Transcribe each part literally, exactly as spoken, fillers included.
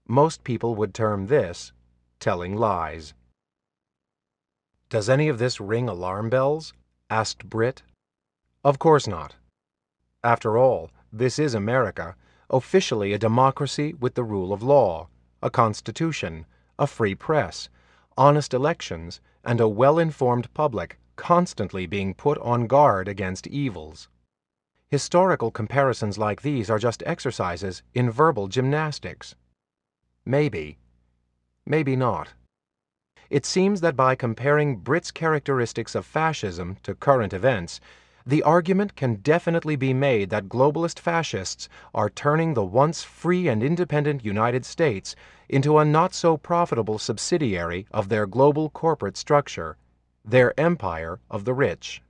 Most people would term this telling lies. Does any of this ring alarm bells? Asked Britt. Of course not. After all, this is America, officially a democracy with the rule of law, a constitution, a free press, honest elections, and a well-informed public constantly being put on guard against evils. Historical comparisons like these are just exercises in verbal gymnastics. Maybe. Maybe not. It seems that by comparing Britt's characteristics of fascism to current events, the argument can definitely be made that globalist fascists are turning the once free and independent United States into a not-so-profitable subsidiary of their global corporate structure, their empire of the rich.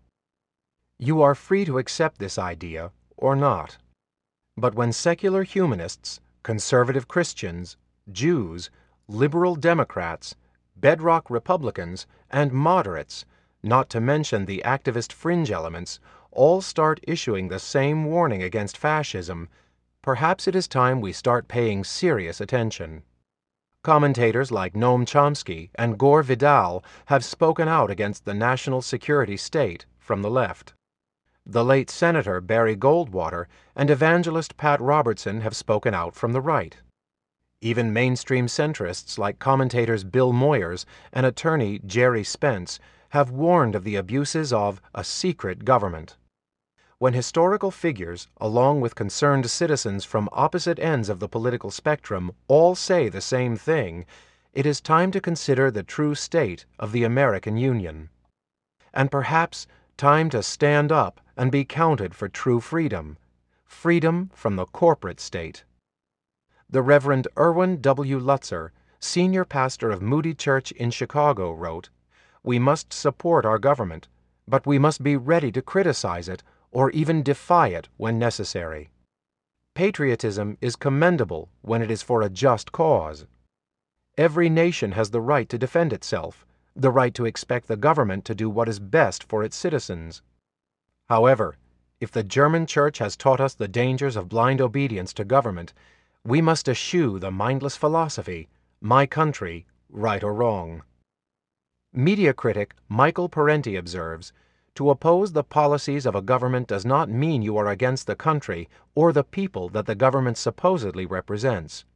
You are free to accept this idea or not. But when secular humanists, conservative Christians, Jews, liberal Democrats, bedrock Republicans, and moderates, not to mention the activist fringe elements, all start issuing the same warning against fascism, perhaps it is time we start paying serious attention. Commentators like Noam Chomsky and Gore Vidal have spoken out against the national security state from the left. The late Senator Barry Goldwater and evangelist Pat Robertson have spoken out from the right. Even mainstream centrists like commentators Bill Moyers and attorney Jerry Spence have warned of the abuses of a secret government. When historical figures, along with concerned citizens from opposite ends of the political spectrum, all say the same thing, it is time to consider the true state of the American Union. And perhaps time to stand up and be counted for true freedom, freedom from the corporate state. The Reverend Erwin W. Lutzer, senior pastor of Moody Church in Chicago, wrote, "We must support our government, but we must be ready to criticize it or even defy it when necessary. Patriotism is commendable when it is for a just cause. Every nation has the right to defend itself, the right to expect the government to do what is best for its citizens. However, if the German Church has taught us the dangers of blind obedience to government, we must eschew the mindless philosophy, my country, right or wrong." Media critic Michael Parenti observes, "To oppose the policies of a government does not mean you are against the country or the people that the government supposedly represents.